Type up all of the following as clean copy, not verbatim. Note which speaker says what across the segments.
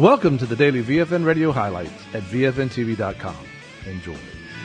Speaker 1: Welcome to the daily VFN Radio highlights at VFNTV.com. Enjoy.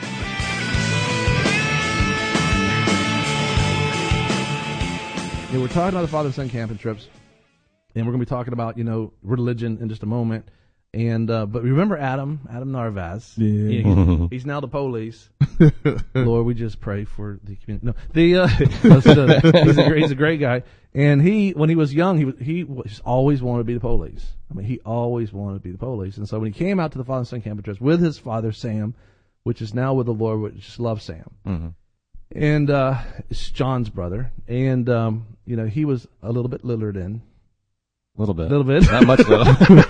Speaker 1: We're talking about the father and son camping trips, and we're going to be talking about, religion in just a moment. And but remember Adam Narvaz.
Speaker 2: Yeah.
Speaker 1: He's now the police. Lord, we just pray for the community. No, he's a great guy. And when he was young, he always wanted to be the police. I mean, he always wanted to be the police. And so when he came out to the father and son camping trips with his father Sam, which is now with the Lord, which just loves Sam. Mm-hmm. And it's John's brother. And he was a little bit Lillard in.
Speaker 2: A little bit.
Speaker 1: Not much though.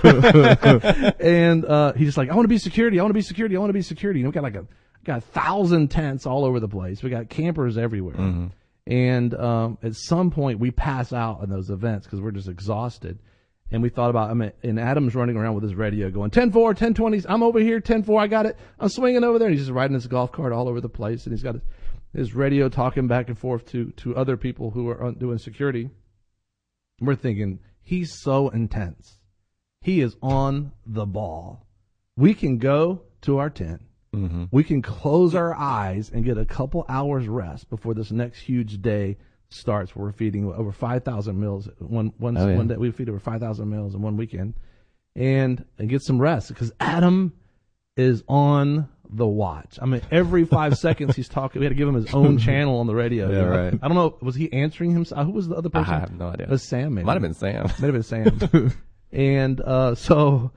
Speaker 1: And he's just like, I want to be security. We got got 1,000 tents all over the place. We got campers everywhere. Mm-hmm. And at some point we pass out in those events because we're just exhausted. And we thought about, and Adam's running around with his radio going, 10-4, 10-20s, I'm over here, 10-4, I got it. I'm swinging over there. And he's just riding his golf cart all over the place. And he's got his radio talking back and forth to other people who are doing security. We're thinking, he's so intense. He is on the ball. We can go to our tent. Mm-hmm. We can close our eyes and get a couple hours rest before this next huge day starts. Where we're feeding over 5,000 meals. One day we feed over 5,000 meals in one weekend, and get some rest because Adam is on the watch. I mean, every 5 seconds he's talking. We had to give him his own channel on the radio.
Speaker 2: Yeah, right.
Speaker 1: I don't know. Was he answering himself? Who was the other person?
Speaker 2: I have no idea.
Speaker 1: It was Sam. Maybe.
Speaker 2: Might have been Sam.
Speaker 1: And so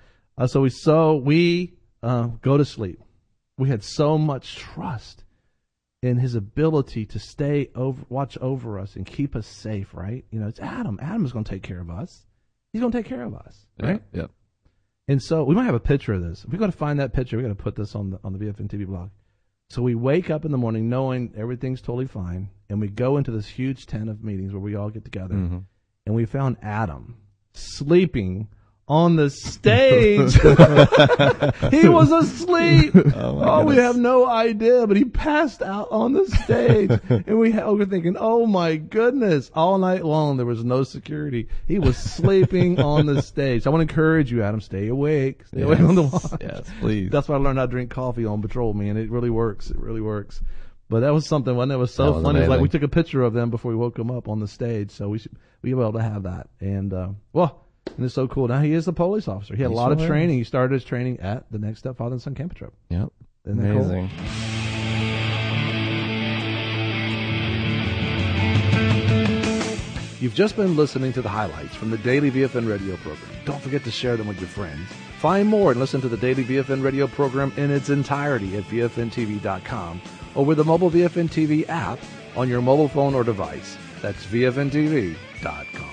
Speaker 1: we go to sleep. We had so much trust in his ability to watch over us and keep us safe, right? It's Adam. Adam is going to take care of us. He's going to take care of us, right?
Speaker 2: Yep.
Speaker 1: And so we might have a picture of this. If we got to find that picture, we got to put this on the VFN TV blog. So we wake up in the morning knowing everything's totally fine, and we go into this huge tent of meetings where we all get together, mm-hmm. and we found Adam sleeping on the stage. He was asleep. We have no idea, but he passed out on the stage. And we're thinking, oh my goodness, all night long there was no security. He was sleeping on the stage. I want to encourage you, Adam, stay awake. Stay awake on the watch.
Speaker 2: Yes, please.
Speaker 1: That's why I learned how to drink coffee on patrol, man. It really works. But that was something, wasn't it? It was so funny. It was like we took a picture of them before we woke him up on the stage. So we were able to have that. And, and it's so cool. Now he is a police officer. He had a lot of training. He started his training at the Next Step Father and Son camping trip.
Speaker 2: Yep.
Speaker 1: Isn't that
Speaker 2: amazing.
Speaker 1: Cool? You've just been listening to the highlights from the Daily VFN Radio program. Don't forget to share them with your friends. Find more and listen to the Daily VFN Radio program in its entirety at VFNTV.com or with the mobile VFN TV app on your mobile phone or device. That's VFNTV.com.